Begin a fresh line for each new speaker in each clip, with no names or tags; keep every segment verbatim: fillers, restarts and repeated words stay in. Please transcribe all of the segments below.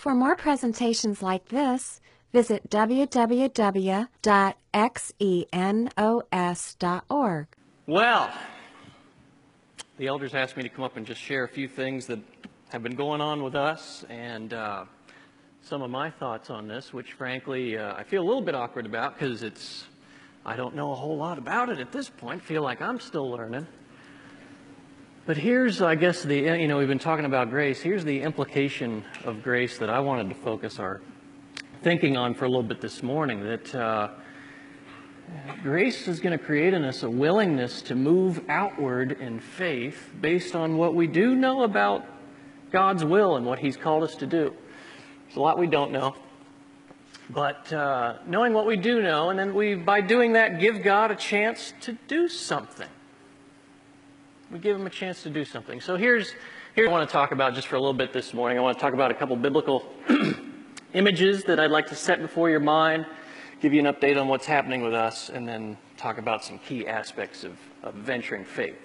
For more presentations like this, visit w w w dot xenos dot org.
Well, the elders asked me to come up and just share a few things that have been going on with us and uh, some of my thoughts on this, which frankly uh, I feel a little bit awkward about because it's, I don't know a whole lot about it at this point. Feel like I'm still learning. But here's, I guess, the, you know, we've been talking about grace. Here's the implication of grace that I wanted to focus our thinking on for a little bit this morning, that uh, grace is going to create in us a willingness to move outward in faith based on what we do know about God's will and what He's called us to do. There's a lot we don't know. But uh, knowing what we do know, and then we, by doing that, give God a chance to do something. We give Him a chance to do something. So here's, here's what I want to talk about just for a little bit this morning. I want to talk about a couple biblical images that I'd like to set before your mind, give you an update on what's happening with us, and then talk about some key aspects of, of venturing faith.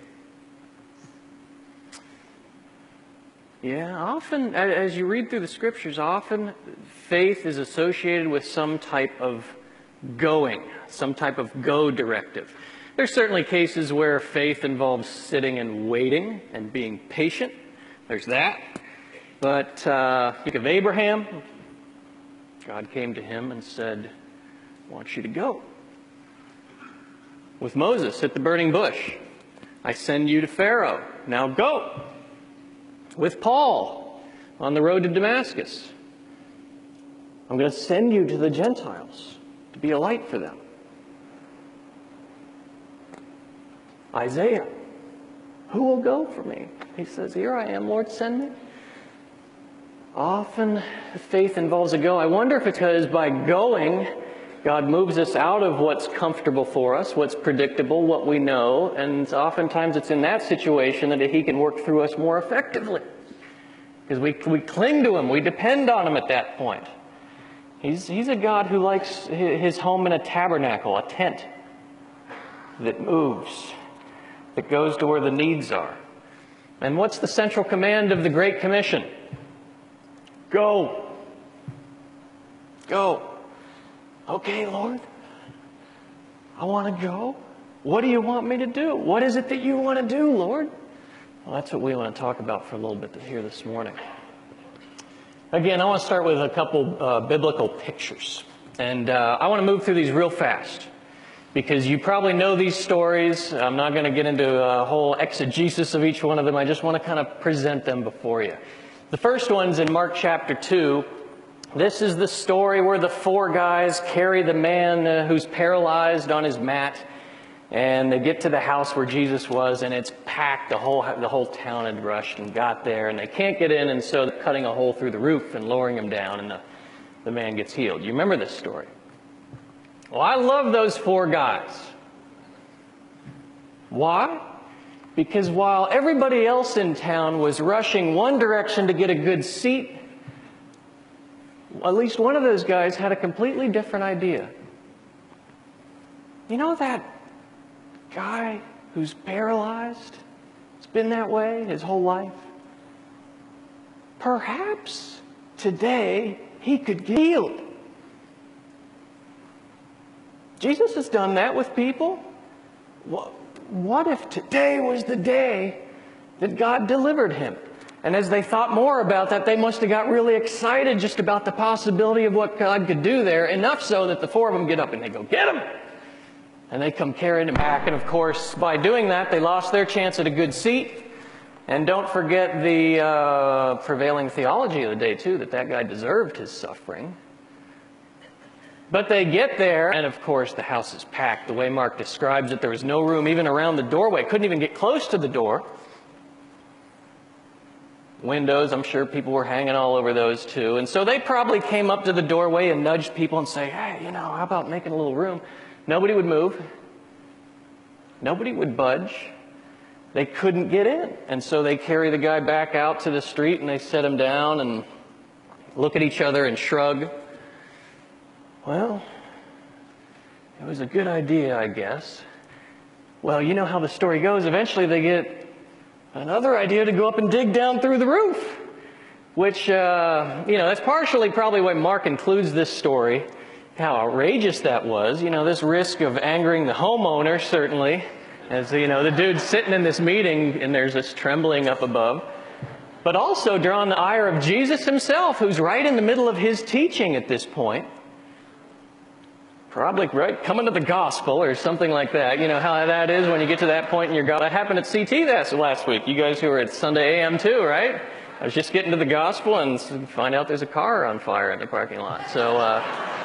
Yeah, often, as you read through the Scriptures, often faith is associated with some type of going, some type of go directive. There's certainly cases where faith involves sitting and waiting and being patient. There's that. But uh, think of Abraham. God came to him and said, I want you to go. With Moses at the burning bush, I send you to Pharaoh. Now go. With Paul on the road to Damascus, I'm going to send you to the Gentiles to be a light for them. Isaiah, who will go for me? He says, here I am, Lord, send me. Often faith involves a go. I wonder if it's because by going, God moves us out of what's comfortable for us, what's predictable, what we know, and oftentimes it's in that situation that He can work through us more effectively. Because we, we cling to Him, we depend on Him at that point. He's, he's a God who likes His home in a tabernacle, a tent that moves, that goes to where the needs are. And what's the central command of the Great Commission? Go. Go. Okay, Lord, I want to go. What do you want me to do? What is it that you want to do, Lord? Well, that's what we want to talk about for a little bit here this morning. Again, I want to start with a couple uh, biblical pictures. And uh, I want to move through these real fast, because you probably know these stories. I'm not going to get into a whole exegesis of each one of them. I just want to kind of present them before you. The first one's in Mark chapter two. This is the story where the four guys carry the man uh, who's paralyzed on his mat, and they get to the house where Jesus was, and it's packed. The whole the whole town had rushed and got there, and they can't get in, and so they're cutting a hole through the roof and lowering him down, and the, the man gets healed. You remember this story? Well, I love those four guys. Why? Because while everybody else in town was rushing one direction to get a good seat, at least one of those guys had a completely different idea. You know that guy who's paralyzed? It's been that way his whole life. Perhaps today he could get healed. Jesus has done that with people. What if today was the day that God delivered him? And as they thought more about that, they must have got really excited just about the possibility of what God could do there, enough so that the four of them get up and they go, get him! And they come carrying him back. And of course, by doing that, they lost their chance at a good seat. And don't forget the uh, prevailing theology of the day, too, that that guy deserved his suffering. But they get there, and of course, the house is packed. The way Mark describes it, there was no room even around the doorway. Couldn't even get close to the door. Windows, I'm sure people were hanging all over those too. And so they probably came up to the doorway and nudged people and say, hey, you know, how about making a little room? Nobody would move. Nobody would budge. They couldn't get in. And so they carry the guy back out to the street and they set him down and look at each other and shrug. Well, it was a good idea, I guess. Well, you know how the story goes. Eventually they get another idea to go up and dig down through the roof. which, uh, you know, that's partially probably why Mark includes this story, how outrageous that was. You know, this risk of angering the homeowner, certainly, as, you know, the dude's sitting in this meeting and there's this trembling up above. But also drawing the ire of Jesus himself, who's right in the middle of his teaching at this point. Probably right, coming to the gospel or something like that. You know how that is when you get to that point in your God. That happened at C T this last week. You guys who were at Sunday A M too, right? I was just getting to the gospel and find out there's a car on fire in the parking lot. So, uh,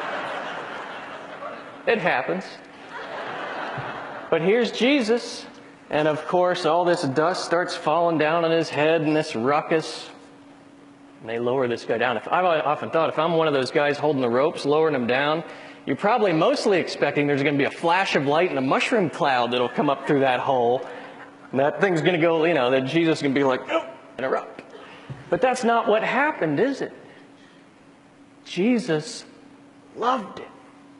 it happens. But here's Jesus, and of course all this dust starts falling down on his head and this ruckus. And they lower this guy down. If, I've often thought, if I'm one of those guys holding the ropes, lowering him down, you're probably mostly expecting there's going to be a flash of light and a mushroom cloud that'll come up through that hole. And that thing's going to go, you know, that Jesus is going to be like, oh, and erupt. But that's not what happened, is it? Jesus loved it.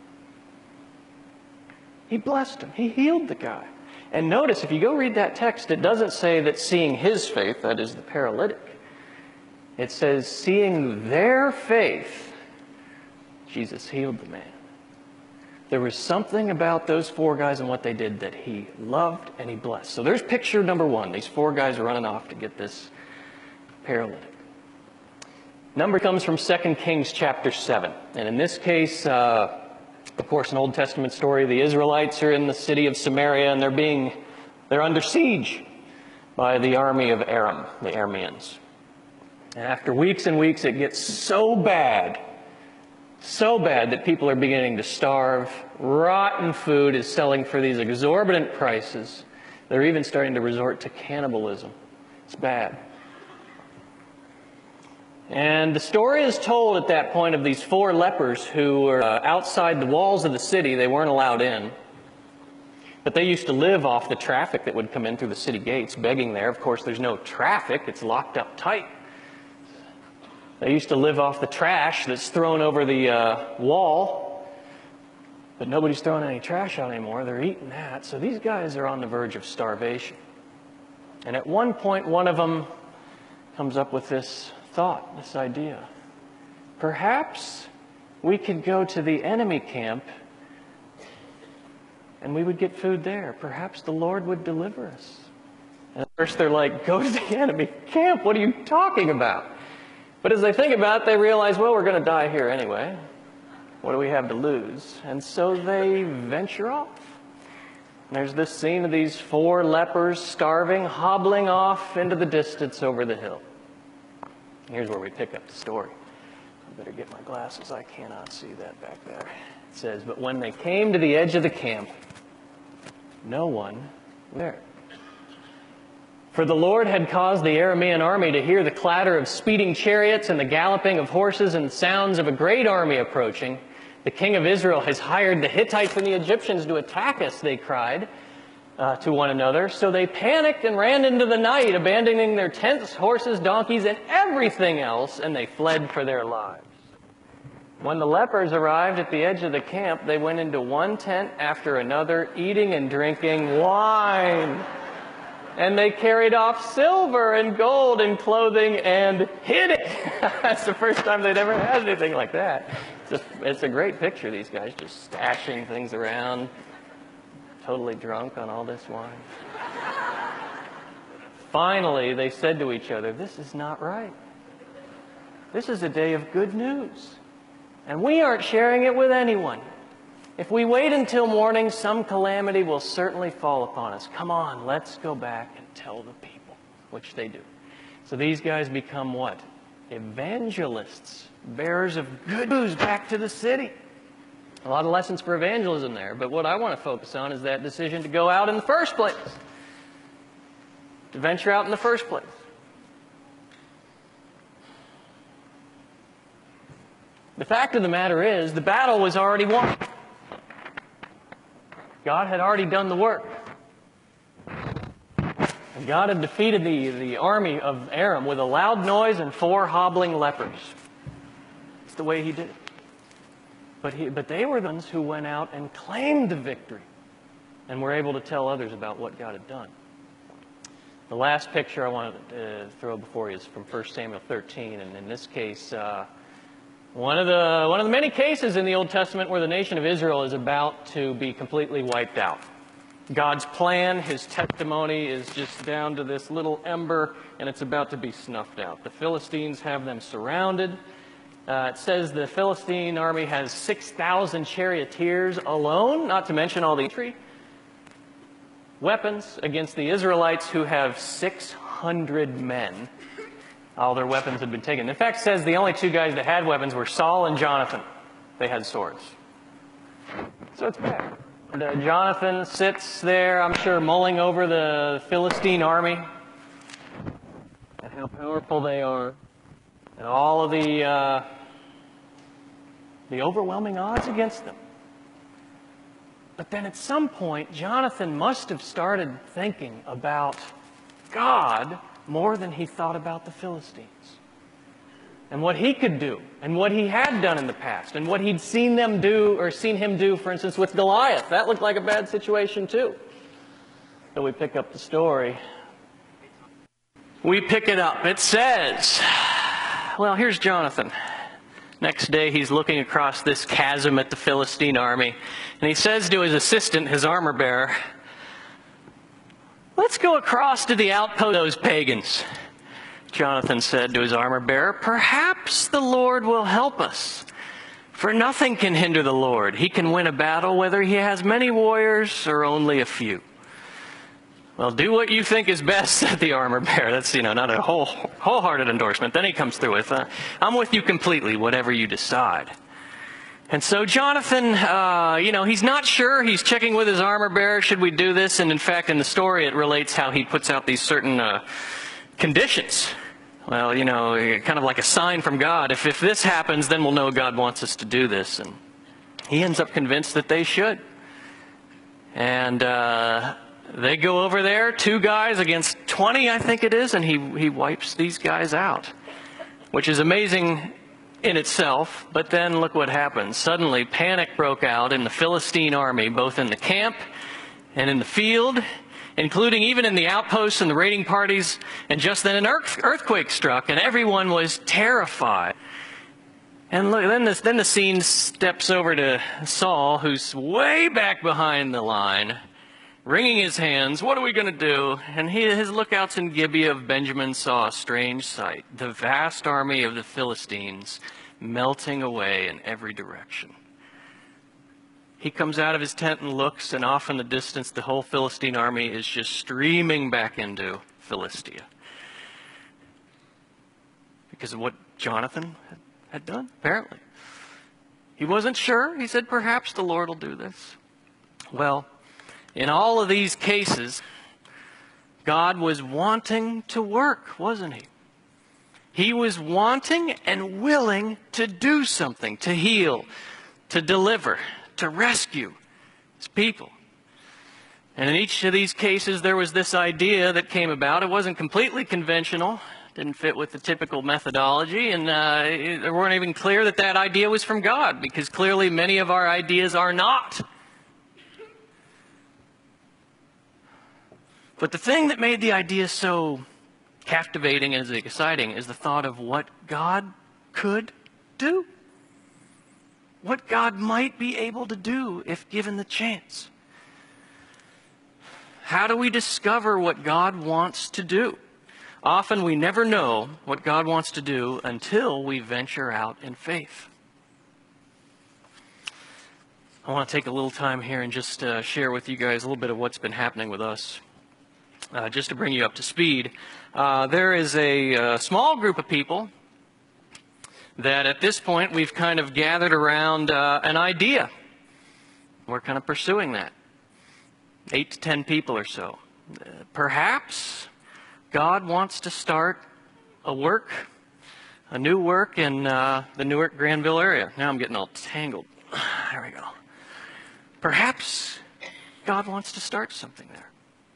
He blessed him. He healed the guy. And notice, if you go read that text, it doesn't say that seeing his faith, that is the paralytic. It says seeing their faith, Jesus healed the man. There was something about those four guys and what they did that he loved and he blessed. So there's picture number one. These four guys are running off to get this paralytic. Number comes from Second Kings chapter seven. And in this case, uh, of course, an Old Testament story. The Israelites are in the city of Samaria and they're being, they're under siege by the army of Aram, the Arameans. And after weeks and weeks, it gets so bad So bad that people are beginning to starve. Rotten food is selling for these exorbitant prices. They're even starting to resort to cannibalism. It's bad. And the story is told at that point of these four lepers who were uh, outside the walls of the city. They weren't allowed in. But they used to live off the traffic that would come in through the city gates, begging there. Of course, there's no traffic. It's locked up tight. They used to live off the trash that's thrown over the uh, wall, but nobody's throwing any trash out anymore. They're eating that. So these guys are on the verge of starvation. And at one point, one of them comes up with this thought, this idea. Perhaps we could go to the enemy camp and we would get food there. Perhaps the Lord would deliver us. And at first they're like, go to the enemy camp? What are you talking about? But as they think about it, they realize, well, we're going to die here anyway. What do we have to lose? And so they venture off. And there's this scene of these four lepers starving, hobbling off into the distance over the hill. Here's where we pick up the story. I better get my glasses. I cannot see that back there. It says, but when they came to the edge of the camp, no one was there. For the Lord had caused the Aramean army to hear the clatter of speeding chariots and the galloping of horses and sounds of a great army approaching. The king of Israel has hired the Hittites and the Egyptians to attack us, they cried uh, to one another. So they panicked and ran into the night, abandoning their tents, horses, donkeys, and everything else, and they fled for their lives. When the lepers arrived at the edge of the camp, they went into one tent after another, eating and drinking wine. And they carried off silver and gold and clothing and hid it. That's the first time they'd ever had anything like that. It's a, it's a great picture, these guys just stashing things around, totally drunk on all this wine. Finally, they said to each other, this is not right. This is a day of good news, and we aren't sharing it with anyone. If we wait until morning, some calamity will certainly fall upon us. Come on, let's go back and tell the people, which they do. So these guys become what? Evangelists, bearers of good news back to the city. A lot of lessons for evangelism there, but what I want to focus on is that decision to go out in the first place, to venture out in the first place. The fact of the matter is, the battle was already won. God had already done the work. And God had defeated the, the army of Aram with a loud noise and four hobbling lepers. It's the way he did it. But, he, but they were the ones who went out and claimed the victory and were able to tell others about what God had done. The last picture I want to throw before you is from First Samuel thirteen, and in this case, uh, one of the one of the many cases in the Old Testament where the nation of Israel is about to be completely wiped out. God's plan, His testimony is just down to this little ember, and it's about to be snuffed out. The Philistines have them surrounded. Uh, it says the Philistine army has six thousand charioteers alone, not to mention all the infantry. Weapons against the Israelites, who have six hundred men. All their weapons had been taken. In fact, it says the only two guys that had weapons were Saul and Jonathan. They had swords. So it's bad. And, uh, Jonathan sits there, I'm sure, mulling over the Philistine army and how powerful they are, and all of the uh, the overwhelming odds against them. But then at some point, Jonathan must have started thinking about God more than he thought about the Philistines, and what he could do, and what he had done in the past, and what he'd seen them do, or seen him do, for instance, with Goliath. That looked like a bad situation too. So we pick up the story. We pick it up. It says, well, here's Jonathan. Next day, he's looking across this chasm at the Philistine army, and he says to his assistant, his armor bearer, let's go across to the outpost of those pagans. Jonathan said to his armor bearer, perhaps the Lord will help us, for nothing can hinder the Lord. He can win a battle whether he has many warriors or only a few. Well, do what you think is best, said the armor bearer. That's, you know, not a whole, wholehearted endorsement. Then he comes through with, uh, I'm with you completely, whatever you decide. And so Jonathan, uh, you know, he's not sure. He's checking with his armor bearer, should we do this? And in fact, in the story, it relates how he puts out these certain uh, conditions. Well, you know, kind of like a sign from God. If, if this happens, then we'll know God wants us to do this. And he ends up convinced that they should. And uh, they go over there, two guys against twenty, I think it is, and he, he wipes these guys out, which is amazing in itself. But then look what happens. Suddenly, panic broke out in the Philistine army, both in the camp and in the field, including even in the outposts and the raiding parties. And just then an earth, earthquake struck, and everyone was terrified. And look, then, this, then the scene steps over to Saul, who's way back behind the line, wringing his hands. What are we going to do? And he, his lookouts in Gibeah of Benjamin saw a strange sight, the vast army of the Philistines melting away in every direction. He comes out of his tent and looks, and off in the distance, the whole Philistine army is just streaming back into Philistia, because of what Jonathan had, had done, apparently. He wasn't sure. He said, perhaps the Lord will do this. Well, in all of these cases, God was wanting to work, wasn't he? He was wanting and willing to do something, to heal, to deliver, to rescue his people. And in each of these cases, there was this idea that came about. It wasn't completely conventional, didn't fit with the typical methodology, and uh, it weren't even clear that that idea was from God, because clearly many of our ideas are not. But the thing that made the idea so captivating and exciting is the thought of what God could do. What God might be able to do if given the chance. How do we discover what God wants to do? Often we never know what God wants to do until we venture out in faith. I want to take a little time here and just uh, share with you guys a little bit of what's been happening with us. Uh, just to bring you up to speed, uh, there is a uh, small group of people that at this point we've kind of gathered around uh, an idea. We're kind of pursuing that. Eight to ten people or so. Uh, perhaps God wants to start a work, a new work in uh, the Newark Granville area. Now I'm getting all tangled. There we go. Perhaps God wants to start something there.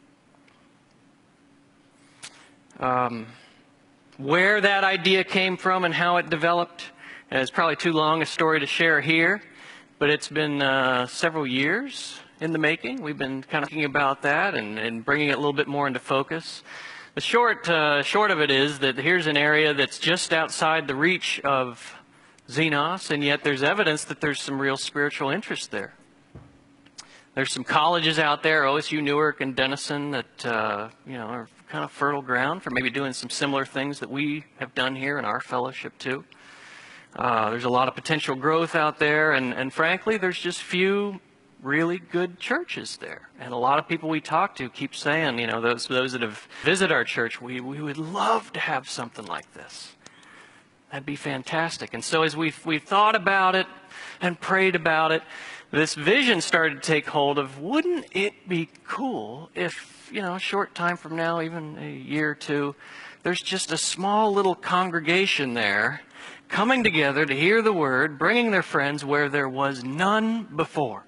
Um, where that idea came from and how it developed is probably too long a story to share here, but it's been uh, several years in the making. We've been kind of thinking about that and, and bringing it a little bit more into focus. The short, uh, short of it is that here's an area that's just outside the reach of Xenos, and yet there's evidence that there's some real spiritual interest there. There's some colleges out there, O S U Newark and Denison, that uh, you know are kind of fertile ground for maybe doing some similar things that we have done here in our fellowship too. Uh, there's a lot of potential growth out there, and, and frankly, there's just few really good churches there. And a lot of people we talk to keep saying, you know, those those that have visited our church, we, we would love to have something like this. That'd be fantastic. And so as we've, we've thought about it and prayed about it, this vision started to take hold of, wouldn't it be cool if, you know, a short time from now, even a year or two, there's just a small little congregation there coming together to hear the word, bringing their friends where there was none before.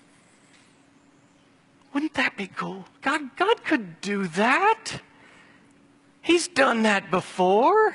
Wouldn't that be cool? God, God could do that. He's done that before.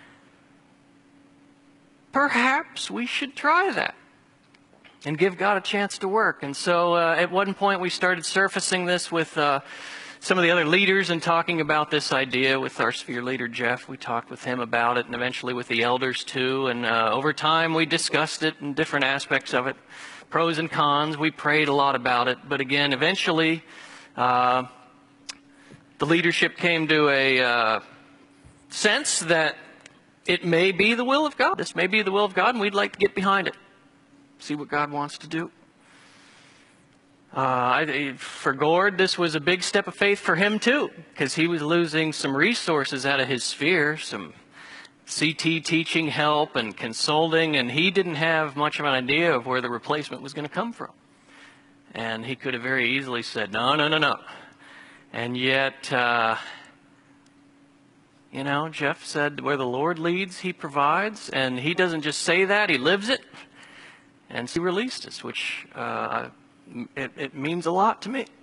Perhaps we should try that and give God a chance to work. And so uh, at one point we started surfacing this with uh, some of the other leaders and talking about this idea with our sphere leader, Jeff. We talked with him about it, and eventually with the elders too. And uh, over time we discussed it and different aspects of it, pros and cons. We prayed a lot about it. But again, eventually uh, the leadership came to a uh, sense that it may be the will of God. This may be the will of God, and we'd like to get behind it, see what God wants to do. Uh, I, for Gord, this was a big step of faith for him too, because he was losing some resources out of his sphere, some C T teaching help and consulting, and he didn't have much of an idea of where the replacement was going to come from. And he could have very easily said, no, no, no, no. And yet, uh, you know, Jeff said, where the Lord leads, he provides. And he doesn't just say that, he lives it. And he released us, which uh, it, it means a lot to me.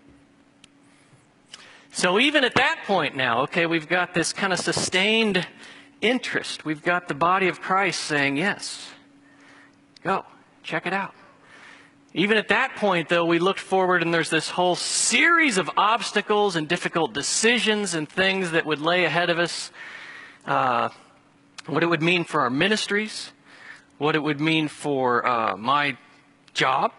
So even at that point now, okay, we've got this kind of sustained interest. We've got the body of Christ saying, yes, go, check it out. Even at that point, though, we looked forward and there's this whole series of obstacles and difficult decisions and things that would lay ahead of us. Uh, what it would mean for our ministries, what it would mean for uh, my job,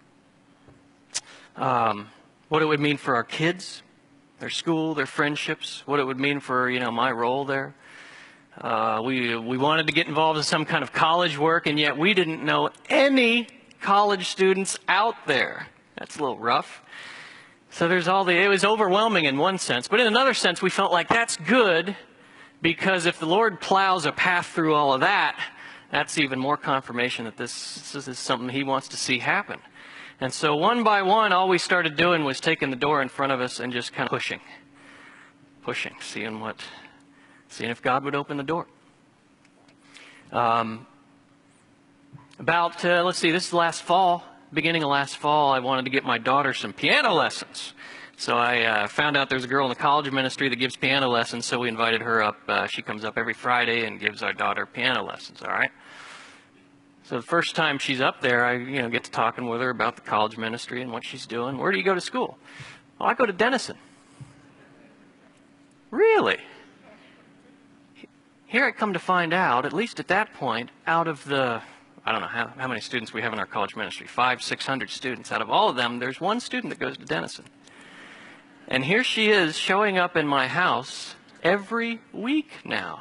um, what it would mean for our kids, their school, their friendships, what it would mean for, you know, my role there. Uh, we, we wanted to get involved in some kind of college work, and yet we didn't know any college students out there. That's a little rough. So there's all the, it was overwhelming in one sense, but in another sense we felt like that's good, because if the Lord plows a path through all of that, that's even more confirmation that this, this is something he wants to see happen. And so one by one, all we started doing was taking the door in front of us and just kind of pushing, pushing, seeing what, seeing if God would open the door. Um, About, uh, let's see, this is last fall, beginning of last fall, I wanted to get my daughter some piano lessons. So I uh, found out there's a girl in the college ministry that gives piano lessons, so we invited her up. Uh, she comes up every Friday and gives our daughter piano lessons, all right? So the first time she's up there, I you know get to talking with her about the college ministry and what she's doing. Where do you go to school? Well, I go to Denison. Really? Here I come to find out, at least at that point, out of the... I don't know how, how many students we have in our college ministry, five, six hundred students. Out of all of them, there's one student that goes to Denison. And here she is showing up in my house every week now.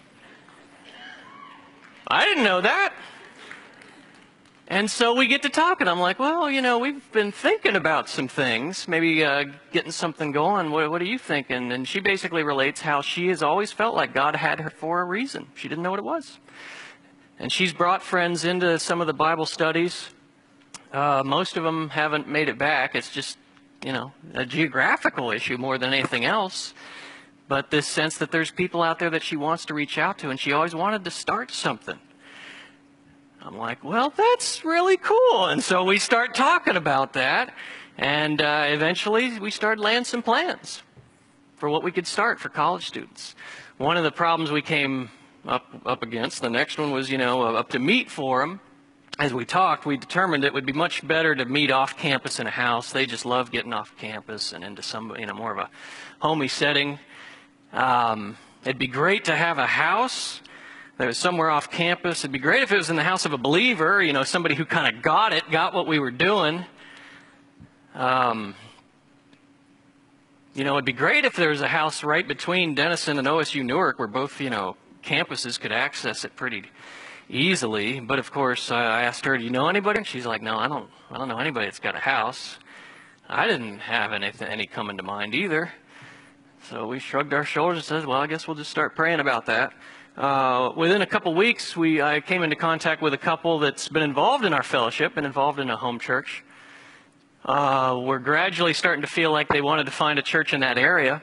I didn't know that. And so we get to talking. I'm like, well, you know, we've been thinking about some things, maybe uh, getting something going. What, what are you thinking? And she basically relates how she has always felt like God had her for a reason. She didn't know what it was. And she's brought friends into some of the Bible studies. Uh, most of them haven't made it back. It's just, you know, a geographical issue more than anything else. But this sense that there's people out there that she wants to reach out to, and she always wanted to start something. I'm like, well, that's really cool. And so we start talking about that. And uh, eventually we started laying some plans for what we could start for college students. One of the problems we came up up against, the next one was, you know, up to meet for them. As we talked, we determined it would be much better to meet off campus in a house. They just love getting off campus and into some, you know, more of a homey setting. Um, it'd be great to have a house that was somewhere off campus. It'd be great if it was in the house of a believer, you know, somebody who kind of got it, got what we were doing. Um, you know, it'd be great if there was a house right between Denison and O S U Newark where both, you know, campuses could access it pretty easily. But of course, I asked her, do you know anybody? And she's like, no, I don't, I don't know anybody that's got a house. I didn't have anything, any coming to mind either. So we shrugged our shoulders and said, well, I guess we'll just start praying about that. Uh, within a couple weeks, we I came into contact with a couple that's been involved in our fellowship, been involved in a home church. Uh, we're gradually starting to feel like they wanted to find a church in that area.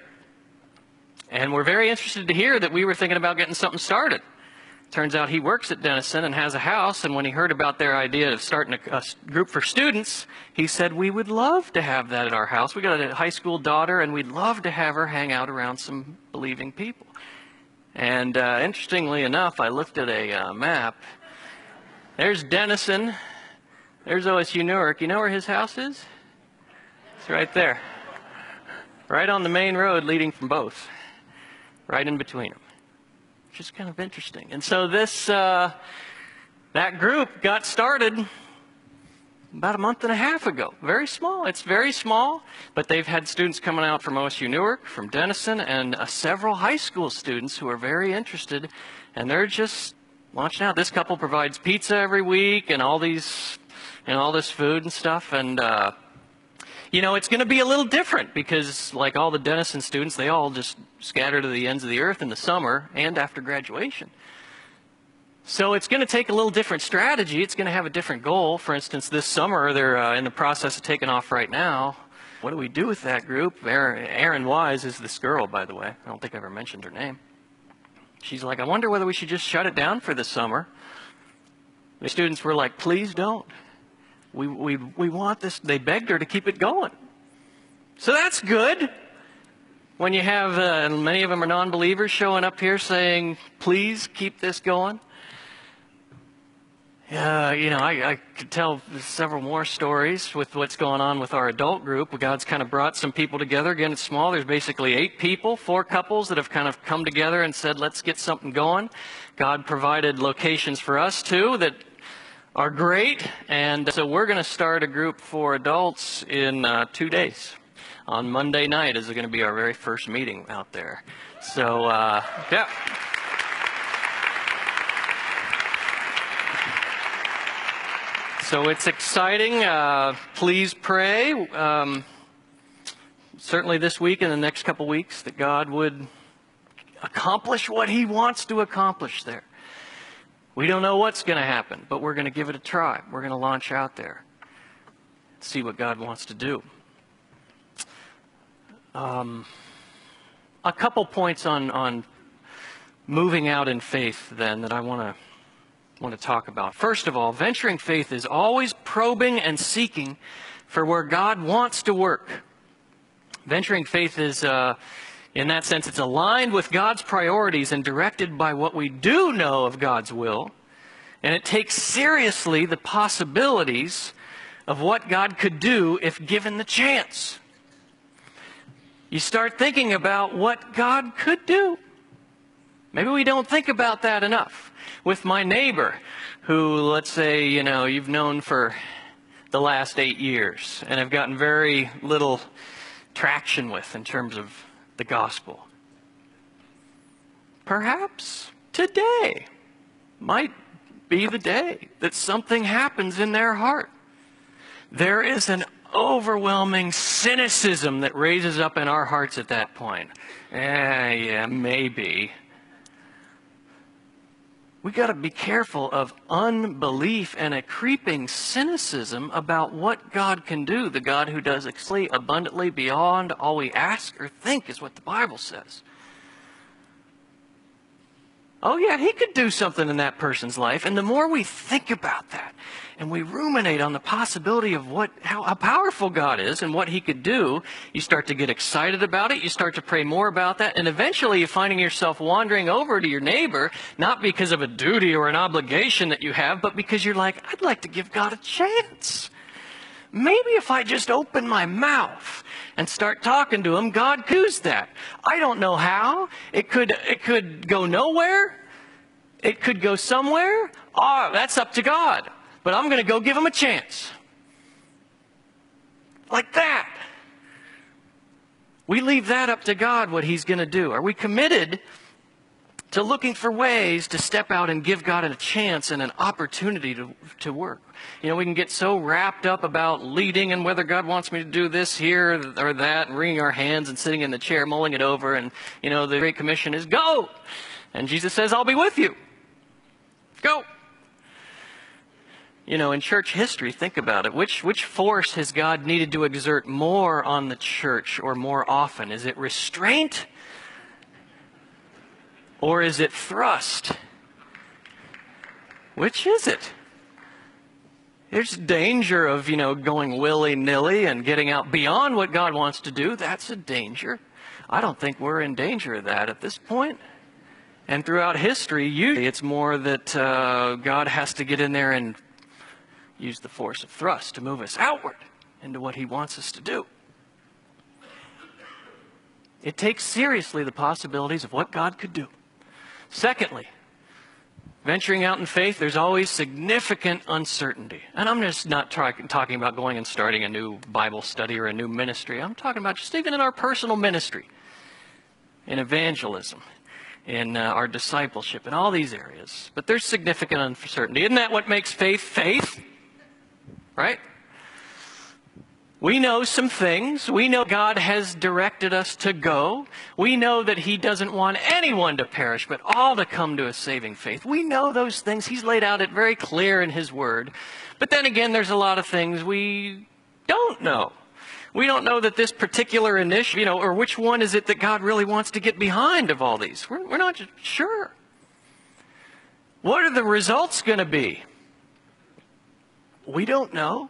And we're very interested to hear that we were thinking about getting something started. Turns out he works at Denison and has a house, and when he heard about their idea of starting a, a group for students, he said, we would love to have that at our house. We got a high school daughter, and we'd love to have her hang out around some believing people. And uh, interestingly enough, I looked at a uh, map. There's Denison. There's O S U Newark. You know where his house is? It's right there. Right on the main road leading from both. Right in between them. Which is kind of interesting. And so this, uh, that group got started about a month and a half ago. Very small. It's very small, but they've had students coming out from O S U Newark, from Denison, and uh, several high school students who are very interested, and they're just launching out. This couple provides pizza every week and all these, and all this food and stuff, and uh, you know, it's going to be a little different because, like all the Denison students, they all just scatter to the ends of the earth in the summer and after graduation. So it's going to take a little different strategy. It's going to have a different goal. For instance, this summer, they're uh, in the process of taking off right now. What do we do with that group? Erin, Erin Wise is this girl, by the way. I don't think I ever mentioned her name. She's like, I wonder whether we should just shut it down for this summer. The students were like, please don't. We, we, we want this. They begged her to keep it going. So that's good. When you have, uh, many of them are non-believers showing up here saying, please keep this going. Uh, you know, I, I could tell several more stories with what's going on with our adult group. God's kind of brought some people together. Again, it's small. There's basically eight people, four couples that have kind of come together and said, let's get something going. God provided locations for us, too, that are great. And so we're going to start a group for adults in uh, two days. On Monday night is going to be our very first meeting out there. So, uh, yeah. So it's exciting. Uh, please pray, um, certainly this week and the next couple weeks, that God would accomplish what He wants to accomplish there. We don't know what's going to happen, but we're going to give it a try. We're going to launch out there, see what God wants to do. Um, a couple points on, on moving out in faith, then, that I want to want to talk about. First of all, venturing faith is always probing and seeking for where God wants to work. Venturing faith is, uh, in that sense, it's aligned with God's priorities and directed by what we do know of God's will, and it takes seriously the possibilities of what God could do if given the chance. You start thinking about what God could do. Maybe we don't think about that enough. With my neighbor, who, let's say, you know, you've known for the last eight years and have gotten very little traction with in terms of the gospel. Perhaps today might be the day that something happens in their heart. There is an overwhelming cynicism that raises up in our hearts at that point. Eh, yeah, maybe. We got to be careful of unbelief and a creeping cynicism about what God can do. The God who does exceedingly abundantly beyond all we ask or think is what the Bible says. Oh yeah, He could do something in that person's life. And the more we think about that and we ruminate on the possibility of what, how, how powerful God is and what He could do, you start to get excited about it. You start to pray more about that. And eventually you're finding yourself wandering over to your neighbor, not because of a duty or an obligation that you have, but because you're like, I'd like to give God a chance. maybe if I just open my mouth and start talking to him, God could use that. I don't know how. It could, it could go nowhere. It could go somewhere. Oh, that's up to God. But I'm going to go give him a chance. Like that. We leave that up to God, what he's going to do. Are we committed to looking for ways to step out and give God a chance and an opportunity to, to work? You know, we can get so wrapped up about leading and whether God wants me to do this here or that, and wringing our hands and sitting in the chair mulling it over. And, you know, the Great Commission is go. And Jesus says, I'll be with you. Go. You know, in church history, think about it. Which, which force has God needed to exert more on the church or more often? Is it restraint? Or is it thrust? Which is it? There's danger of, you know, going willy-nilly and getting out beyond what God wants to do. That's a danger. I don't think we're in danger of that at this point. And throughout history, usually it's more that uh, God has to get in there and use the force of thrust to move us outward into what he wants us to do. It takes seriously the possibilities of what God could do. Secondly, venturing out in faith, there's always significant uncertainty. And I'm just not try- talking about going and starting a new Bible study or a new ministry. I'm talking about just even in our personal ministry, in evangelism, in uh, our discipleship, in all these areas. But there's significant uncertainty. Isn't that what makes faith faith? Right? We know some things. We know God has directed us to go. We know that he doesn't want anyone to perish, but all to come to a saving faith. We know those things. He's laid out it very clear in his word. But then again, there's a lot of things we don't know. We don't know that this particular initiative, you know, or which one is it that God really wants to get behind of all these. We're, we're not sure. What are the results going to be? We don't know.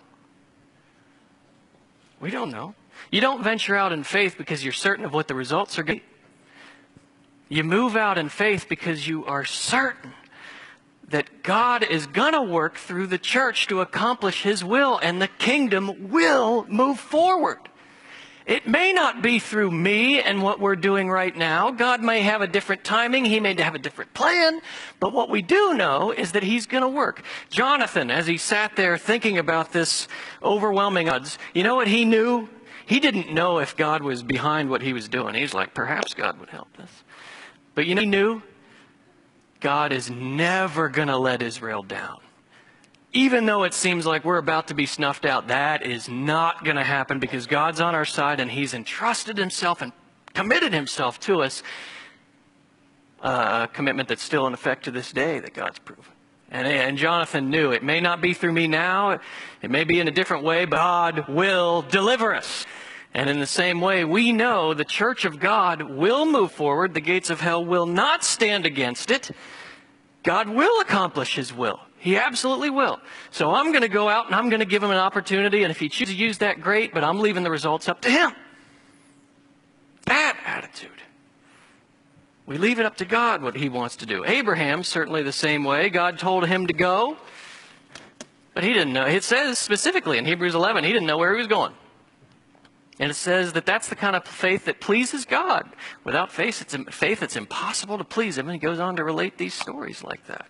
We don't know. You don't venture out in faith because you're certain of what the results are going to be. You move out in faith because you are certain that God is going to work through the church to accomplish his will, and the kingdom will move forward. It may not be through me and what we're doing right now. God may have a different timing. He may have a different plan. But what we do know is that he's going to work. Jonathan, as he sat there thinking about this overwhelming odds, you know what he knew? He didn't know if God was behind what he was doing. He's like, perhaps God would help us. But you know, he knew God is never going to let Israel down. Even though it seems like we're about to be snuffed out, that is not going to happen because God's on our side and he's entrusted himself and committed himself to us. Uh, a commitment that's still in effect to this day that God's proven. And, and Jonathan knew it may not be through me now. It may be in a different way, but God will deliver us. And in the same way, we know the church of God will move forward. The gates of hell will not stand against it. God will accomplish his will. He absolutely will. So I'm going to go out and I'm going to give him an opportunity. And if he chooses to use that, great. But I'm leaving the results up to him. That attitude. We leave it up to God what he wants to do. Abraham, certainly the same way. God told him to go. But he didn't know. It says specifically in Hebrews eleven, he didn't know where he was going. And it says that that's the kind of faith that pleases God. Without faith, it's, faith, it's impossible to please him. And he goes on to relate these stories like that.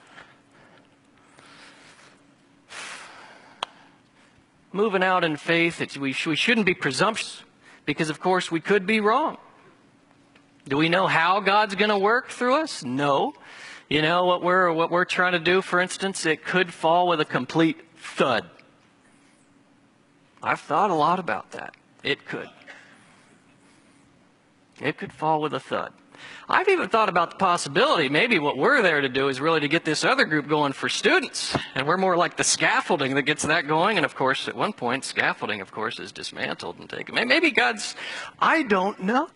Moving out in faith, it's, we, sh- we shouldn't be presumptuous because, of course, we could be wrong. Do we know how God's going to work through us? No. You know, what we're, what we're trying to do, for instance, it could fall with a complete thud. I've thought a lot about that. It could. It could fall with a thud. I've even thought about the possibility, maybe what we're there to do is really to get this other group going for students. And we're more like the scaffolding that gets that going. And of course, at one point, scaffolding, of course, is dismantled and taken. Maybe God's, I don't know.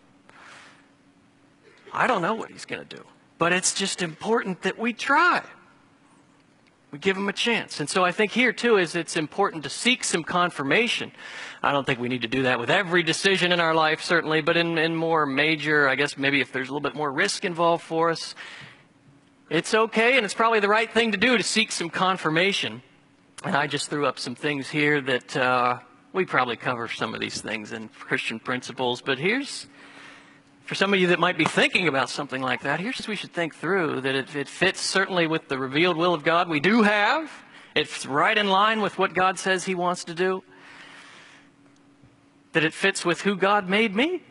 I don't know what he's going to do. But it's just important that we try. We give him a chance. And so I think here, too, is it's important to seek some confirmation. I don't think we need to do that with every decision in our life, certainly, but in, in more major, I guess maybe if there's a little bit more risk involved for us, it's okay, and it's probably the right thing to do to seek some confirmation And I just threw up some things here that uh, we probably cover some of these things in Christian Principles. But here's, for some of you that might be thinking about something like that, here's what we should think through, that it, it fits certainly with the revealed will of God we do have. It's right in line with what God says He wants to do. That it fits with who God made me.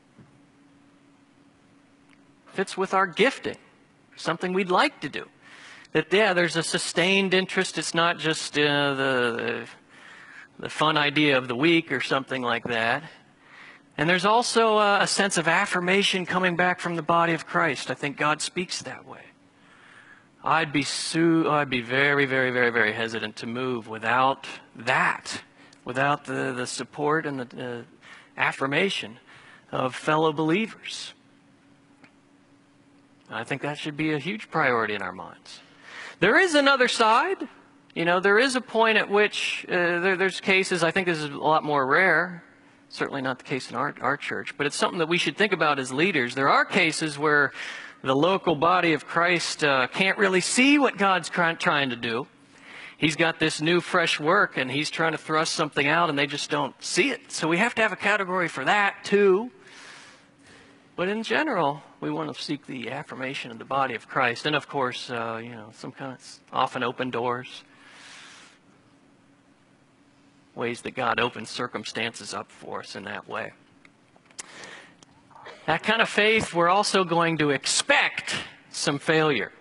Fits with our gifting. Something we'd like to do. That, yeah, there's a sustained interest. It's not just uh, the, the fun idea of the week or something like that. And there's also a, a sense of affirmation coming back from the body of Christ. I think God speaks that way. I'd be so, I'd be very, very, very, very hesitant to move without that, without the, the support and the uh, affirmation of fellow believers. I think that should be a huge priority in our minds. There is another side. You know, there is a point at which uh, there, there's cases, I think this is a lot more rare, certainly not the case in our, our church, but it's something that we should think about as leaders. There are cases where the local body of Christ uh, can't really see what God's trying, trying to do. He's got this new, fresh work, and He's trying to thrust something out, and they just don't see it. So we have to have a category for that, too. But in general, we want to seek the affirmation of the body of Christ. And, of course, uh, you know, some kind of often open doors. Ways that God opens circumstances up for us in that way. That kind of faith, we're also going to expect some failure.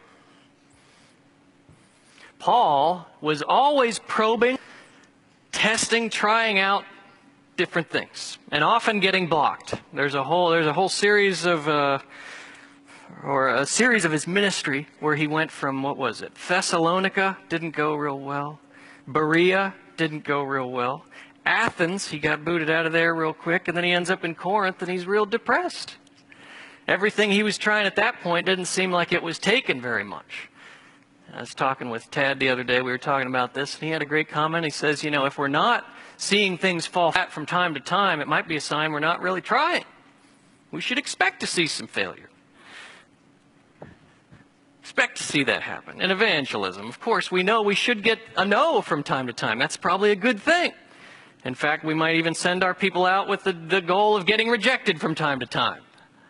Paul was always probing, testing, trying out different things, and often getting blocked. There's a whole there's a whole series of uh, or a series of his ministry where he went from, what was it? Thessalonica didn't go real well. Berea didn't go real well. Athens, he got booted out of there real quick, and then he ends up in Corinth, and he's real depressed. Everything he was trying at that point didn't seem like it was taken very much. I was talking with Tad the other day. We were talking about this, and he had a great comment. He says, you know, if we're not seeing things fall flat from time to time, it might be a sign we're not really trying. We should expect to see some failure. Expect to see that happen. In evangelism, of course, we know we should get a no from time to time. That's probably a good thing. In fact, we might even send our people out with the, the goal of getting rejected from time to time.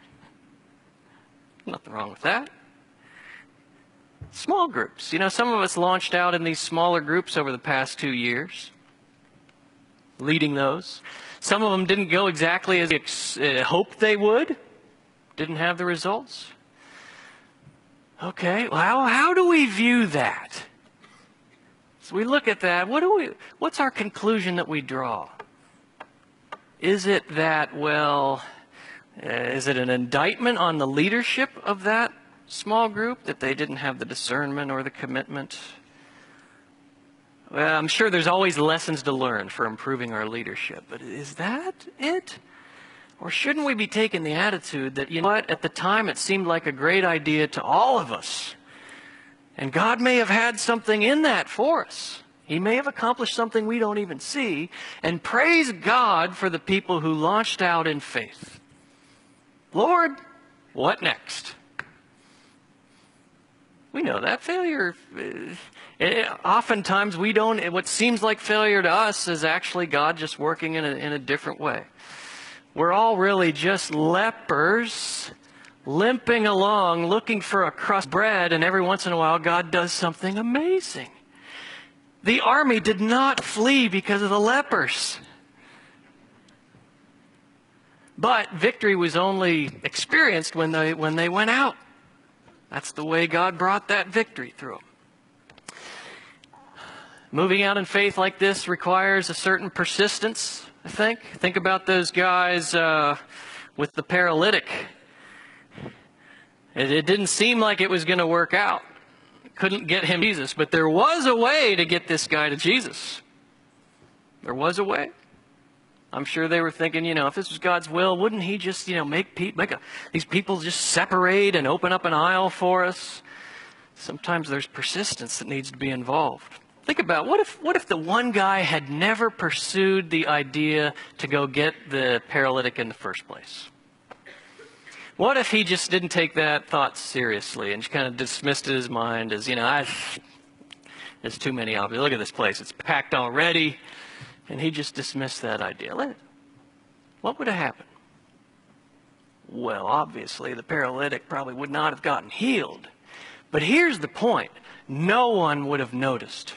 Nothing wrong with that. Small groups. You know, some of us launched out in these smaller groups over the past two years, leading those. Some of them didn't go exactly as we ex- uh, hoped they would. Didn't have the results. Okay, well, how, how do we view that? So we look at that. What do we? What's our conclusion that we draw? Is it that, well, uh, is it an indictment on the leadership of that small group, that they didn't have the discernment or the commitment? Well, I'm sure there's always lessons to learn for improving our leadership, but is that it? Or shouldn't we be taking the attitude that, you know what, at the time it seemed like a great idea to all of us, and God may have had something in that for us. He may have accomplished something we don't even see, and praise God for the people who launched out in faith. Lord, what next? We know that failure, uh, oftentimes we don't, what seems like failure to us is actually God just working in a, in a different way. We're all really just lepers limping along looking for a crust of bread, and every once in a while God does something amazing. The army did not flee because of the lepers. But victory was only experienced when they, when they went out. That's the way God brought that victory through them. Moving out in faith like this requires a certain persistence, I think. Think about those guys uh, with the paralytic. It, it didn't seem like it was going to work out. Couldn't get him to Jesus, but there was a way to get this guy to Jesus. There was a way. I'm sure they were thinking, you know, if this was God's will, wouldn't He just, you know, make, pe- make a, these people just separate and open up an aisle for us? Sometimes there's persistence that needs to be involved. Think about, what if, what if the one guy had never pursued the idea to go get the paralytic in the first place? What if he just didn't take that thought seriously and just kind of dismissed it in his mind as, you know, I, There's too many obvious. Look at this place. It's packed already. And he just dismissed that idea. What would have happened? Well, obviously, the paralytic probably would not have gotten healed. But here's the point. No one would have noticed.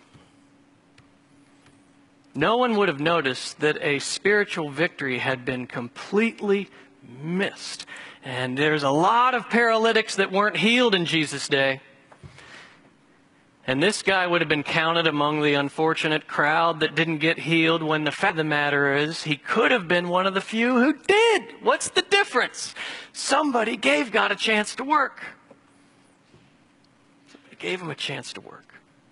No one would have noticed that a spiritual victory had been completely missed. And there's a lot of paralytics that weren't healed in Jesus' day. And this guy would have been counted among the unfortunate crowd that didn't get healed, when the fact of the matter is he could have been one of the few who did. What's the difference? Somebody gave God a chance to work. Somebody gave him a chance to work.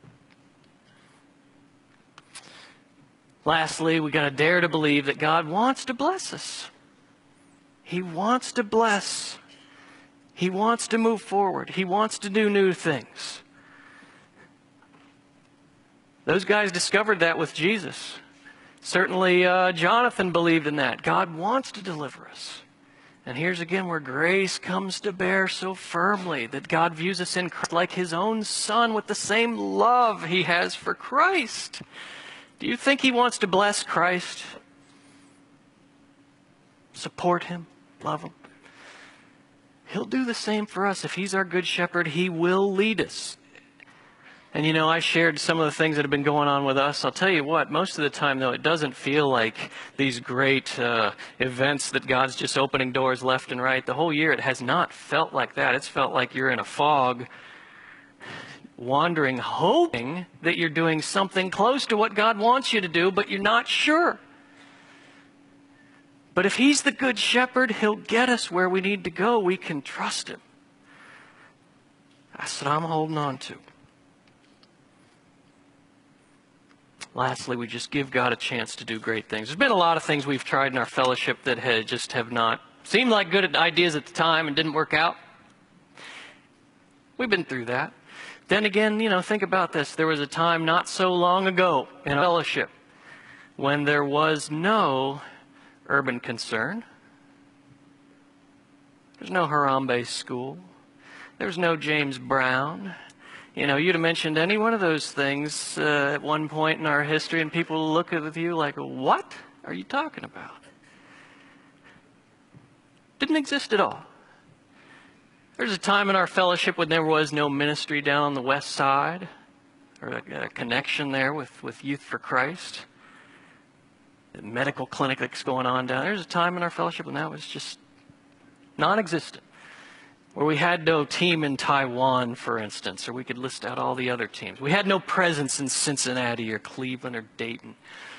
Lastly, we got to dare to believe that God wants to bless us. He wants to bless. He wants to move forward. He wants to do new things. Those guys discovered that with Jesus. Certainly uh, Jonathan believed in that. God wants to deliver us. And here's again where grace comes to bear so firmly, that God views us in Christ like his own Son, with the same love he has for Christ. Do you think he wants to bless Christ? Support him? Love him? He'll do the same for us. If he's our good shepherd, he will lead us. And you know, I shared some of the things that have been going on with us. I'll tell you what, most of the time though, it doesn't feel like these great uh, events that God's just opening doors left and right. The whole year it has not felt like that. It's felt like you're in a fog, wandering, hoping that you're doing something close to what God wants you to do, but you're not sure. But if he's the good shepherd, he'll get us where we need to go. We can trust him. That's what I'm holding on to. Lastly, we just give God a chance to do great things. There's been a lot of things we've tried in our fellowship that had just have not seemed like good ideas at the time and didn't work out. We've been through that. Then again, you know, think about this. There was a time not so long ago in our fellowship when there was no urban concern. There's no Harambe school. There's no James Brown. You know, you'd have mentioned any one of those things uh, at one point in our history, and people will look at you like, what are you talking about? Didn't exist at all. There's a time in our fellowship when there was no ministry down on the west side, or a, a connection there with, with Youth for Christ. The medical clinic that's going on down there. There's a time in our fellowship when that was just non-existent. Where we had no team in Taiwan, for instance, or we could list out all the other teams. We had no presence in Cincinnati or Cleveland or Dayton.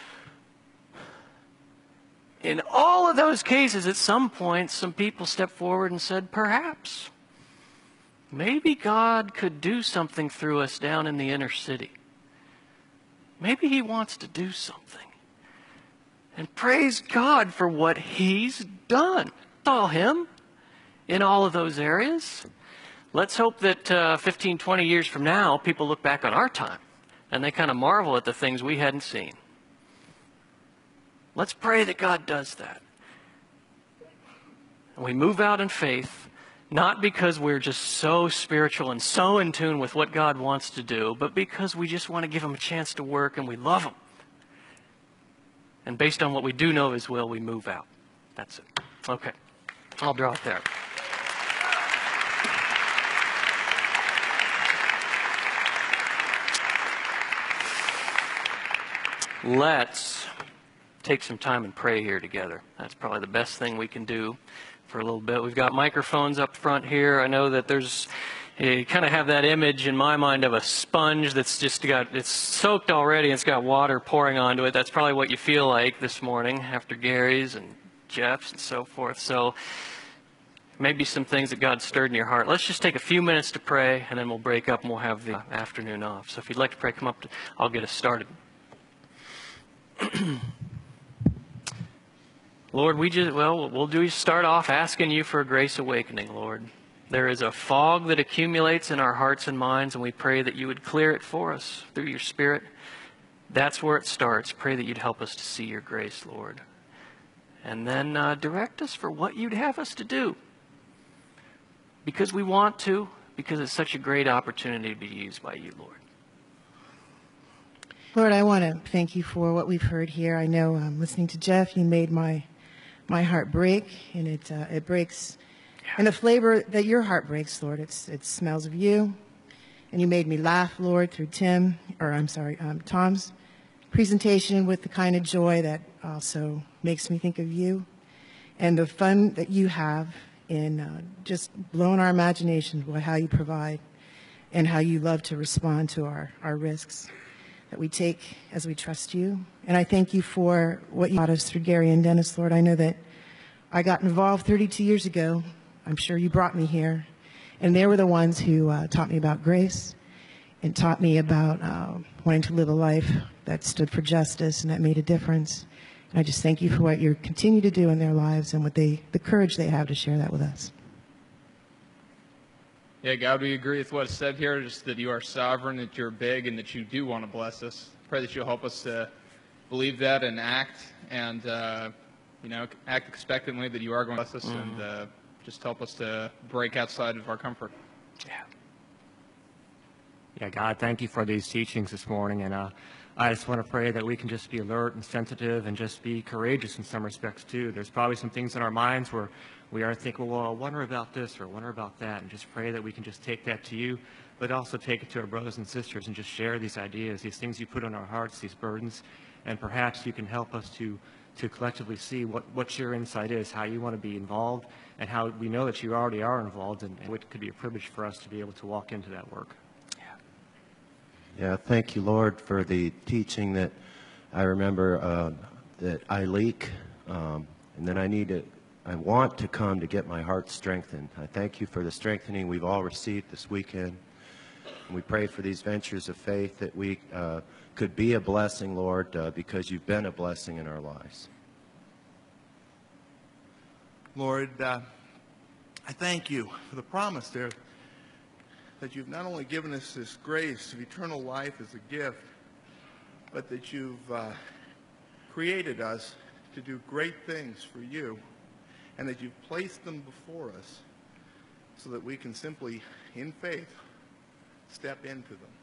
In all of those cases, at some point, some people stepped forward and said, perhaps, maybe God could do something through us down in the inner city. Maybe he wants to do something. And praise God for what he's done. It's all him. In all of those areas. Let's hope that uh, fifteen, twenty years from now, people look back on our time and they kind of marvel at the things we hadn't seen. Let's pray that God does that. And we move out in faith, not because we're just so spiritual and so in tune with what God wants to do, but because we just want to give him a chance to work and we love him. And based on what we do know of his will, we move out. That's it. Okay. I'll draw it there. Let's take some time and pray here together. That's probably the best thing we can do for a little bit. We've got microphones up front here. I know that there's, you kind of have that image in my mind of a sponge that's just got, it's soaked already and it's got water pouring onto it. That's probably what you feel like this morning after Gary's and Jeff's and so forth. So maybe some things that God stirred in your heart. Let's just take a few minutes to pray, and then we'll break up and we'll have the afternoon off. So if you'd like to pray, come up. To, I'll get us started. Lord, we just, well, we'll do start off asking you for a grace awakening, Lord. There is a fog that accumulates in our hearts and minds, and we pray that you would clear it for us through your Spirit. That's where it starts. Pray that you'd help us to see your grace, Lord. And then uh, direct us for what you'd have us to do. Because we want to, because it's such a great opportunity to be used by you, Lord.
Lord, I want to thank you for what we've heard here. I know um, listening to Jeff, you made my my heart break, and it uh, it breaks in the flavor that your heart breaks, Lord. It's it smells of you, and you made me laugh, Lord, through Tim, or I'm sorry, um, Tom's presentation with the kind of joy that also makes me think of you, and the fun that you have in uh, just blowing our imaginations by how you provide and how you love to respond to our, our risks that we take as we trust you. And I thank you for what you taught us through Gary and Dennis, Lord. I know that I got involved thirty-two years ago. I'm sure you brought me here. And they were the ones who uh, taught me about grace and taught me about uh, wanting to live a life that stood for justice and that made a difference. And I just thank you for what you continue to do in their lives and what they, the courage they have to share that with us.
Yeah, God, we agree with what's said here, just that you are sovereign, that you're big, and that you do want to bless us. Pray that you'll help us to believe that and act, and, uh, you know, act expectantly that you are going to bless us, mm-hmm. and uh, just help us to break outside of our comfort.
Yeah.
Yeah, God, thank you for these teachings this morning, and uh, I just want to pray that we can just be alert and sensitive and just be courageous in some respects, too. There's probably some things in our minds where we are thinking, well, I wonder about this or I wonder about that, and just pray that we can just take that to you, but also take it to our brothers and sisters and just share these ideas, these things you put on our hearts, these burdens, and perhaps you can help us to, to collectively see what, what your insight is, how you want to be involved, and how we know that you already are involved, and, and it could be a privilege for us to be able to walk into that work.
Yeah, thank you, Lord, for the teaching that I remember uh, that I leak, um, and then I need to, I want to come to get my heart strengthened. I thank you for the strengthening we've all received this weekend. And we pray for these ventures of faith that we uh, could be a blessing, Lord, uh, because you've been a blessing in our lives.
Lord, uh, I thank you for the promise there that you've not only given us this grace of eternal life as a gift, but that you've uh, created us to do great things for you, and that you've placed them before us so that we can simply, in faith, step into them.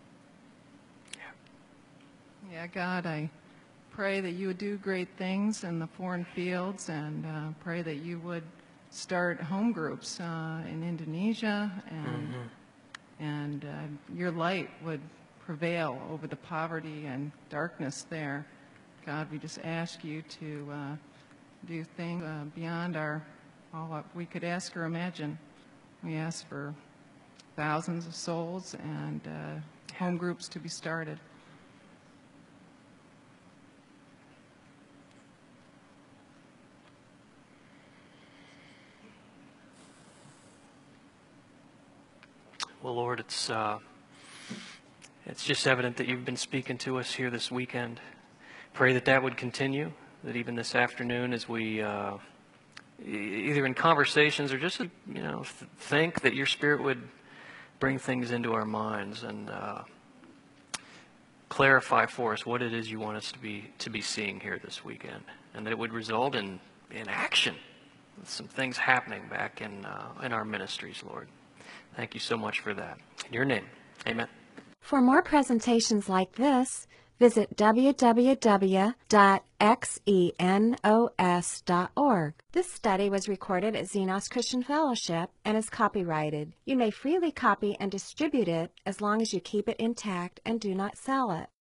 Yeah, God, I pray that you would do great things in the foreign fields, and uh, pray that you would start home groups uh, in Indonesia, and mm-hmm. and uh, your light would prevail over the poverty and darkness there. God, we just ask you to uh, do things uh, beyond our all what we could ask or imagine. We ask for thousands of souls and uh, home groups to be started.
Well, Lord, it's uh, it's just evident that you've been speaking to us here this weekend. Pray that that would continue, that even this afternoon as we, uh, either in conversations or just, you know, th- think that your Spirit would bring things into our minds and uh, clarify for us what it is you want us to be to be seeing here this weekend, and that it would result in, in action, some things happening back in uh, in our ministries, Lord. Thank you so much for that. In your name, amen.
For more presentations like this, visit w w w dot xenos dot org. This study was recorded at Xenos Christian Fellowship and is copyrighted. You may freely copy and distribute it as long as you keep it intact and do not sell it.